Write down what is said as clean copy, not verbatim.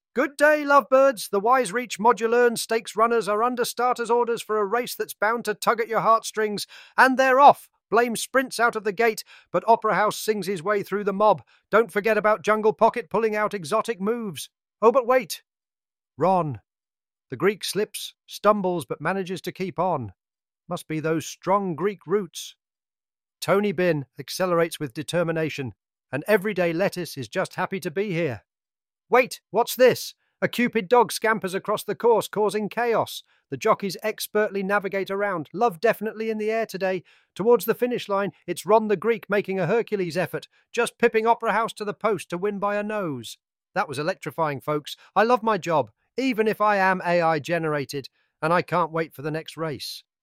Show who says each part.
Speaker 1: Good day, lovebirds. The Wise Reach Modular and Stakes runners are under starters' orders for a race that's bound to tug at your heartstrings, and they're off. Blame sprints out of the gate, but Opera House sings his way through the mob. Don't forget about Jungle Pocket pulling out exotic moves. Oh, but wait. Ron. The Greek slips, stumbles, but manages to keep on. Must be those strong Greek roots. Tony Bin accelerates with determination, and Everyday Lettuce is just happy to be here. Wait, what's this? A Cupid dog scampers across the course, causing chaos. The jockeys expertly navigate around. Love definitely in the air today. Towards the finish line, it's Ron the Greek making a Hercules effort, just pipping Opera House to the post to win by a nose. That was electrifying, folks. I love my job, even if I am AI generated, and I can't wait for the next race.